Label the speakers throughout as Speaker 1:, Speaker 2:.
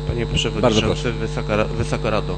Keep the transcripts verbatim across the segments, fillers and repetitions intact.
Speaker 1: Panie Przewodniczący, Wysoka, Wysoka Rado.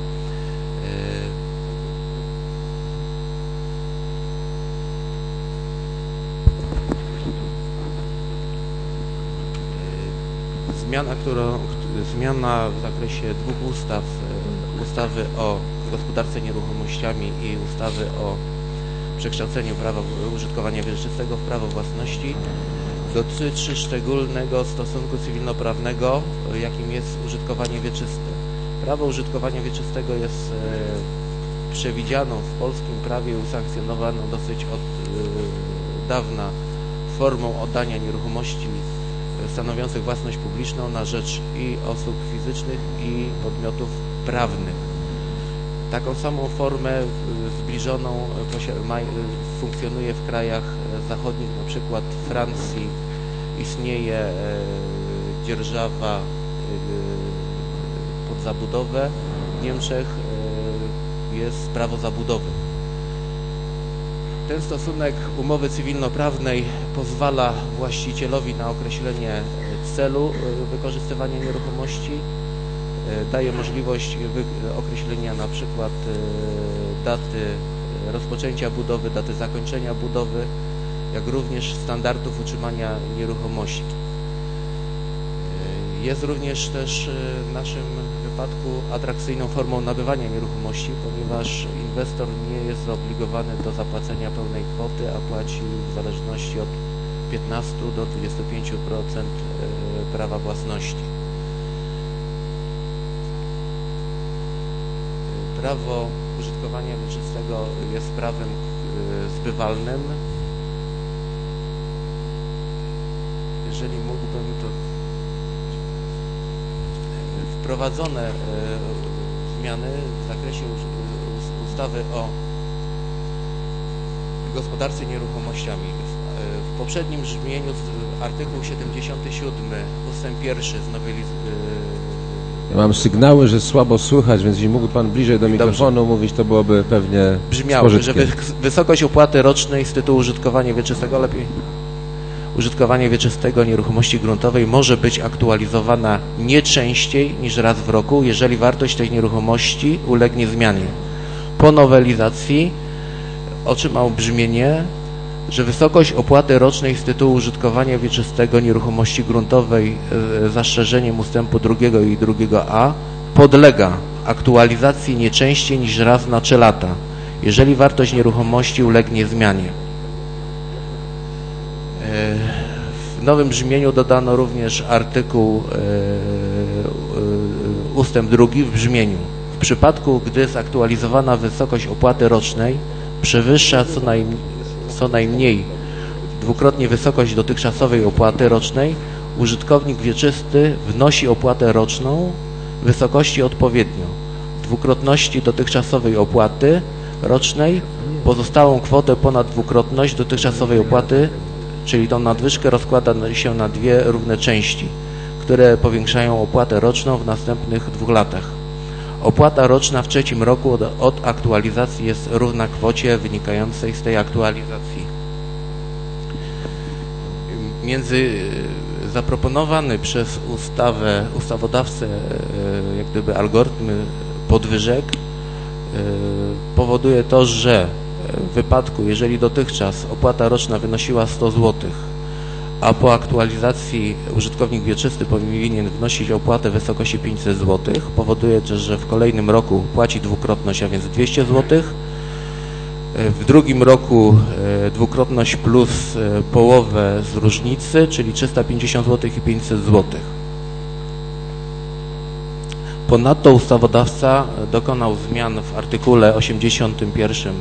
Speaker 1: Zmiana, którą, zmiana w zakresie dwóch ustaw, ustawy o gospodarce nieruchomościami i ustawy o przekształceniu prawa użytkowania wieczystego w prawo własności dotyczy szczególnego stosunku cywilnoprawnego, jakim jest użytkowanie wieczyste. Prawo użytkowania wieczystego jest e, przewidzianą w polskim prawie i usankcjonowaną dosyć od e, dawna formą oddania nieruchomości stanowiących własność publiczną na rzecz i osób fizycznych, i podmiotów prawnych. Taką samą formę zbliżoną funkcjonuje w krajach zachodnich, na przykład w Francji istnieje dzierżawa pod zabudowę, w Niemczech jest prawo zabudowy. Ten stosunek umowy cywilnoprawnej pozwala właścicielowi na określenie celu wykorzystywania nieruchomości, daje możliwość określenia na przykład daty rozpoczęcia budowy, daty zakończenia budowy, jak również standardów utrzymania nieruchomości. Jest również też w naszym wypadku atrakcyjną formą nabywania nieruchomości, ponieważ inwestor nie jest zobligowany do zapłacenia pełnej kwoty, a płaci w zależności od piętnastu do dwudziestu pięciu procent prawa własności. Prawo użytkowania wieczystego jest prawem zbywalnym. Jeżeli mógłbym, to wprowadzone zmiany w zakresie ustawy o gospodarce nieruchomościami. W poprzednim brzmieniu artykuł siedemdziesiąty siódmy ustęp pierwszy znowelizował.
Speaker 2: Ja mam sygnały, że słabo słychać, więc jeśli mógłby Pan bliżej do mikrofonu Dobrze. mówić, to byłoby pewnie
Speaker 1: brzmiało, że wysokość opłaty rocznej z tytułu użytkowania wieczystego lepiej. Użytkowanie wieczystego nieruchomości gruntowej może być aktualizowana nie częściej niż raz w roku, jeżeli wartość tej nieruchomości ulegnie zmianie. Po nowelizacji otrzymał brzmienie, że wysokość opłaty rocznej z tytułu użytkowania wieczystego nieruchomości gruntowej z zastrzeżeniem ustępu drugiego i drugiego a podlega aktualizacji nie częściej niż raz na trzy lata, jeżeli wartość nieruchomości ulegnie zmianie. W nowym brzmieniu dodano również artykuł ustęp drugi w brzmieniu: w przypadku, gdy zaktualizowana wysokość opłaty rocznej przewyższa co najmniej, co najmniej dwukrotnie wysokość dotychczasowej opłaty rocznej, użytkownik wieczysty wnosi opłatę roczną w wysokości odpowiednio dwukrotności dotychczasowej opłaty rocznej, pozostałą kwotę ponad dwukrotność dotychczasowej opłaty, czyli tą nadwyżkę rozkłada się na dwie równe części, które powiększają opłatę roczną w następnych dwóch latach. Opłata roczna w trzecim roku od, od aktualizacji jest równa kwocie wynikającej z tej aktualizacji. Między zaproponowany przez ustawę, ustawodawcę jak gdyby algorytm podwyżek powoduje to, że w wypadku, jeżeli dotychczas opłata roczna wynosiła sto złotych, a po aktualizacji użytkownik wieczysty powinien wnosić opłatę w wysokości pięćset złotych, powoduje też, że w kolejnym roku płaci dwukrotność, a więc dwieście złotych. W drugim roku dwukrotność plus połowę z różnicy, czyli trzysta pięćdziesiąt złotych i pięćset złotych. Ponadto ustawodawca dokonał zmian w artykule osiemdziesiątym pierwszym,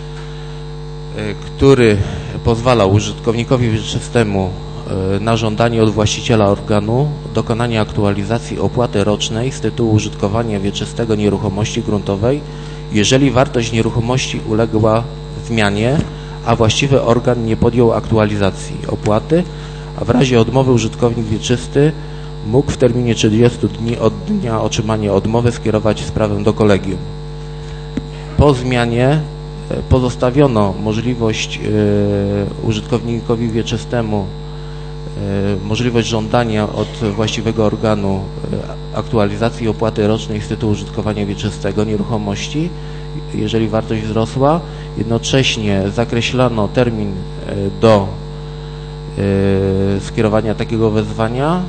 Speaker 1: który pozwala użytkownikowi wieczystemu na żądanie od właściciela organu dokonania aktualizacji opłaty rocznej z tytułu użytkowania wieczystego nieruchomości gruntowej, jeżeli wartość nieruchomości uległa zmianie, a właściwy organ nie podjął aktualizacji opłaty, a w razie odmowy użytkownik wieczysty mógł w terminie trzydziestu dni od dnia otrzymania odmowy skierować sprawę do kolegium. Po zmianie pozostawiono możliwość użytkownikowi wieczystemu możliwość żądania od właściwego organu aktualizacji opłaty rocznej z tytułu użytkowania wieczystego nieruchomości, jeżeli wartość wzrosła. Jednocześnie zakreślano termin do skierowania takiego wezwania,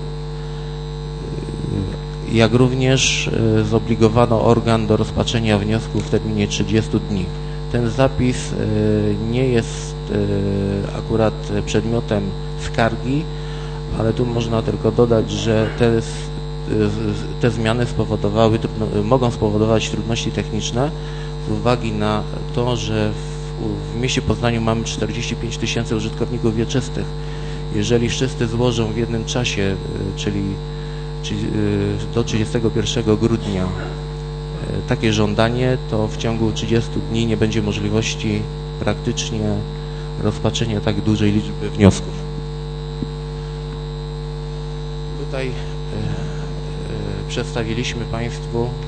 Speaker 1: jak również zobligowano organ do rozpatrzenia wniosku w terminie trzydziestu dni. Ten zapis nie jest akurat przedmiotem skargi, ale tu można tylko dodać, że te, te zmiany spowodowały, mogą spowodować trudności techniczne z uwagi na to, że w, w mieście Poznaniu mamy czterdzieści pięć tysięcy użytkowników wieczystych. Jeżeli wszyscy złożą w jednym czasie, czyli, czyli do trzydziestego pierwszego grudnia takie żądanie, to w ciągu trzydziestu dni nie będzie możliwości praktycznie rozpatrzenia tak dużej liczby wniosków. Tutaj e, e, przedstawiliśmy Państwu e,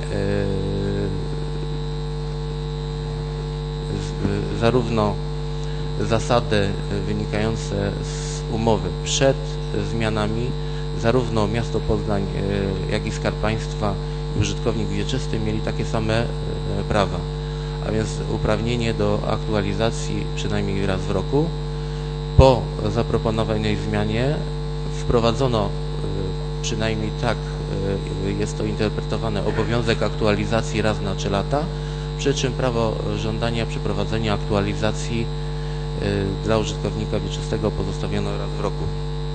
Speaker 1: z, zarówno zasady wynikające z umowy przed zmianami, zarówno miasto Poznań, e, jak i Skarb Państwa i użytkownik wieczysty mieli takie same e, prawa, a więc uprawnienie do aktualizacji przynajmniej raz w roku. Po zaproponowanej zmianie wprowadzono, przynajmniej tak jest to interpretowane, obowiązek aktualizacji raz na trzy lata, przy czym prawo żądania przeprowadzenia aktualizacji dla użytkownika wieczystego pozostawiono raz w roku.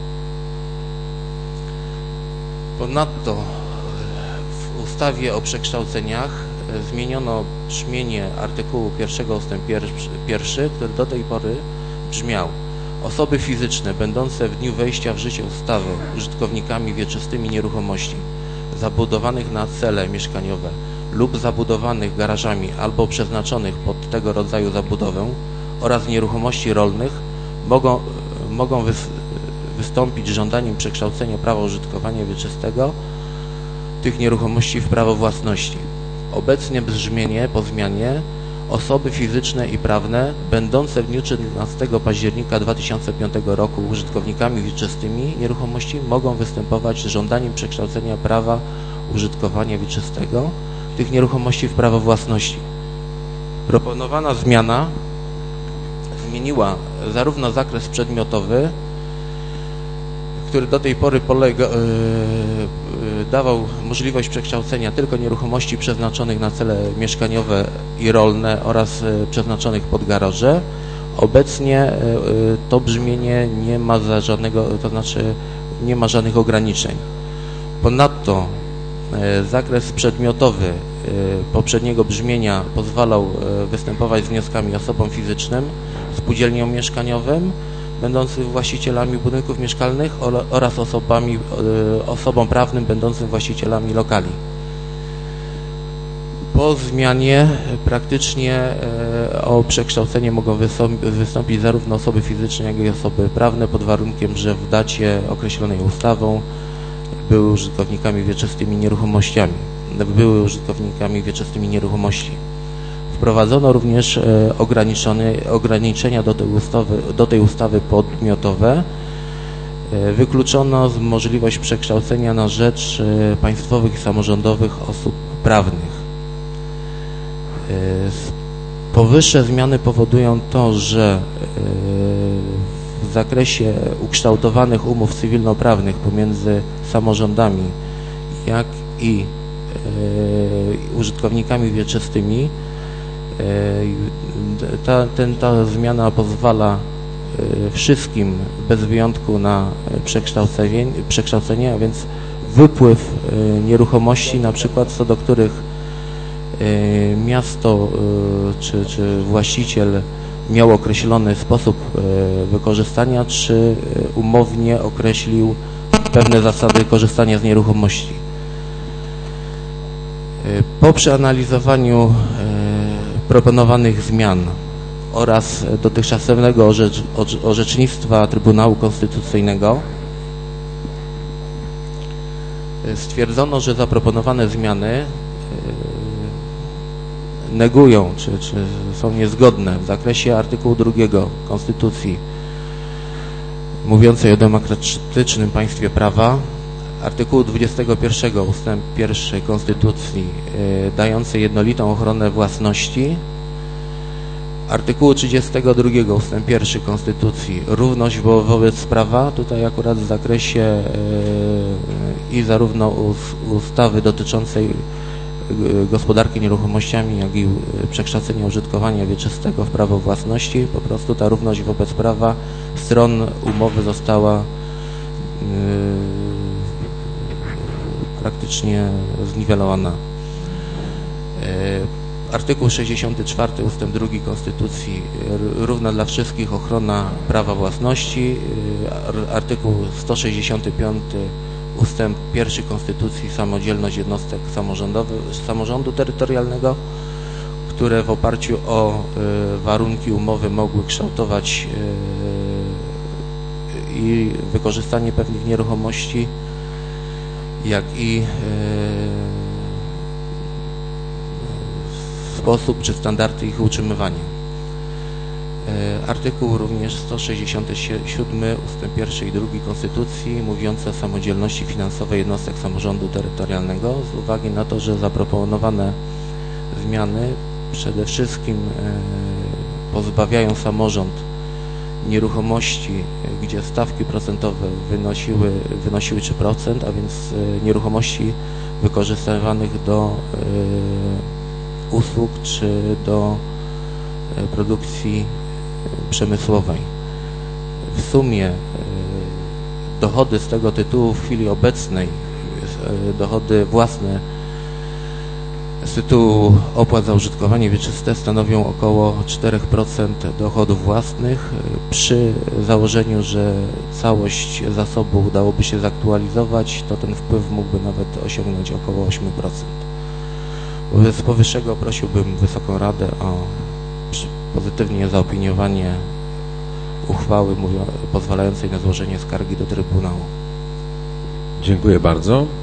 Speaker 1: Ponadto w ustawie o przekształceniach zmieniono brzmienie artykułu pierwszego ustęp pierwszy, który do tej pory brzmiał: osoby fizyczne będące w dniu wejścia w życie ustawy użytkownikami wieczystymi nieruchomości zabudowanych na cele mieszkaniowe lub zabudowanych garażami albo przeznaczonych pod tego rodzaju zabudowę oraz nieruchomości rolnych mogą, mogą wys, wystąpić z żądaniem przekształcenia prawa użytkowania wieczystego tych nieruchomości w prawo własności. Obecnie brzmienie po zmianie: osoby fizyczne i prawne będące w dniu trzynastego października dwa tysiące piątego roku użytkownikami wieczystymi nieruchomości mogą występować z żądaniem przekształcenia prawa użytkowania wieczystego tych nieruchomości w prawo własności. Proponowana zmiana zmieniła zarówno zakres przedmiotowy, który do tej pory polega, yy, yy, dawał możliwość przekształcenia tylko nieruchomości przeznaczonych na cele mieszkaniowe i rolne oraz yy, przeznaczonych pod garaże. Obecnie yy, to brzmienie nie ma za żadnego, to znaczy nie ma żadnych ograniczeń. Ponadto yy, zakres przedmiotowy yy, poprzedniego brzmienia pozwalał yy, występować z wnioskami osobom fizycznym, spółdzielniom mieszkaniowym będących właścicielami budynków mieszkalnych oraz osobami, osobom prawnym będącym właścicielami lokali. Po zmianie praktycznie o przekształcenie mogą wystąpić zarówno osoby fizyczne, jak i osoby prawne, pod warunkiem, że w dacie określonej ustawą były użytkownikami wieczystymi nieruchomościami, były użytkownikami wieczystymi nieruchomości. Wprowadzono również ograniczone, ograniczenia do tej ustawy, do tej ustawy podmiotowe. Wykluczono możliwość przekształcenia na rzecz państwowych i samorządowych osób prawnych. Powyższe zmiany powodują to, że w zakresie ukształtowanych umów cywilnoprawnych pomiędzy samorządami, jak i użytkownikami wieczystymi, Ta, ten, ta zmiana pozwala wszystkim bez wyjątku na przekształcenie, przekształcenie, a więc wypływ nieruchomości, na przykład co do których miasto czy, czy właściciel miał określony sposób wykorzystania, czy umownie określił pewne zasady korzystania z nieruchomości. Po przeanalizowaniu proponowanych zmian oraz dotychczasowego orzecz, orzecznictwa Trybunału Konstytucyjnego stwierdzono, że zaproponowane zmiany negują, czy, czy są niezgodne w zakresie artykułu drugiego Konstytucji mówiącej o demokratycznym państwie prawa, artykułu dwudziestego pierwszego ustęp pierwszy Konstytucji y, dającej jednolitą ochronę własności, artykułu trzydziestego drugiego ustęp pierwszy Konstytucji równość wo wobec prawa, tutaj akurat w zakresie y, i zarówno us ustawy dotyczącej y, gospodarki nieruchomościami, jak i y, przekształcenia użytkowania wieczystego w prawo własności, po prostu ta równość wobec prawa stron umowy została y, praktycznie zniwelowana. Artykuł sześćdziesiąty czwarty ustęp drugi Konstytucji równa dla wszystkich ochrona prawa własności. Artykuł sto sześćdziesiąty piąty ustęp pierwszy Konstytucji samodzielność jednostek samorządowych, samorządu terytorialnego, które w oparciu o warunki umowy mogły kształtować i wykorzystanie pewnych nieruchomości, jak i sposób czy standardy ich utrzymywania. Artykuł również sto sześćdziesiąty siódmy ustęp pierwszy i drugi Konstytucji mówiący o samodzielności finansowej jednostek samorządu terytorialnego, z uwagi na to, że zaproponowane zmiany przede wszystkim pozbawiają samorząd nieruchomości, gdzie stawki procentowe wynosiły, wynosiły trzy procent, a więc nieruchomości wykorzystywanych do y, usług czy do y, produkcji przemysłowej. W sumie y, dochody z tego tytułu w chwili obecnej, y, dochody własne z tytułu opłat za użytkowanie wieczyste stanowią około cztery procent dochodów własnych. Przy założeniu, że całość zasobu udałoby się zaktualizować, to ten wpływ mógłby nawet osiągnąć około osiem procent. Wobec powyższego prosiłbym Wysoką Radę o pozytywnie zaopiniowanie uchwały pozwalającej na złożenie skargi do Trybunału.
Speaker 2: Dziękuję bardzo.